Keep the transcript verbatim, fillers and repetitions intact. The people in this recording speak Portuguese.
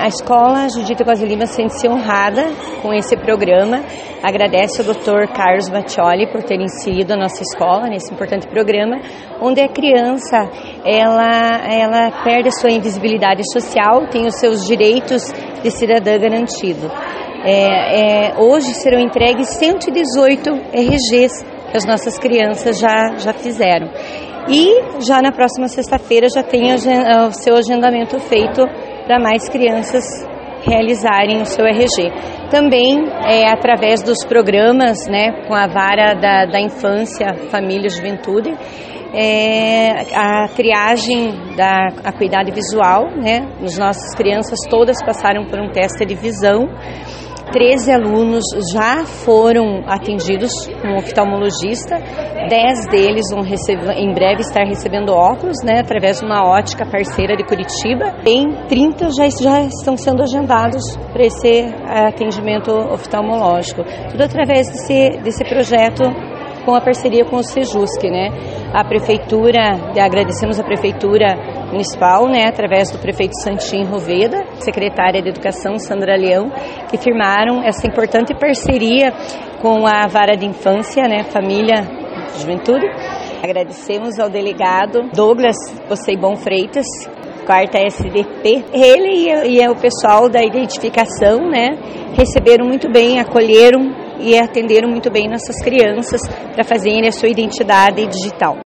escola Judita Costa Lima sente-se honrada com esse programa, agradece ao doutor Carlos Baccioli por ter inserido a nossa escola nesse importante programa, onde a criança ela, ela perde a sua invisibilidade social, tem os seus direitos de cidadã garantidos. É, é, hoje serão entregues cento e dezoito R Gs que as nossas crianças já, já fizeram. E já na próxima sexta-feira já tem o seu agendamento feito para mais crianças realizarem o seu R G. Também é, através dos programas, né, com a vara da, da infância, família e juventude, é, a triagem da acuidade visual, né, as nossas crianças todas passaram por um teste de visão. treze alunos já foram atendidos com um oftalmologista, dez deles vão receber, em breve estar recebendo óculos, né, através de uma ótica parceira de Curitiba. Em trinta já, já estão sendo agendados para esse atendimento oftalmológico, tudo através desse, desse projeto com a parceria com o Sejusc, né? A prefeitura, agradecemos a prefeitura municipal, né, através do prefeito Santim Roveda, secretária de Educação Sandra Leão, que firmaram essa importante parceria com a vara de infância, né, família e juventude. Agradecemos ao delegado Douglas Poseibon Freitas, quarta S D P. Ele e, e o pessoal da identificação, né, receberam muito bem, acolheram e atenderam muito bem nossas crianças para fazerem a sua identidade digital.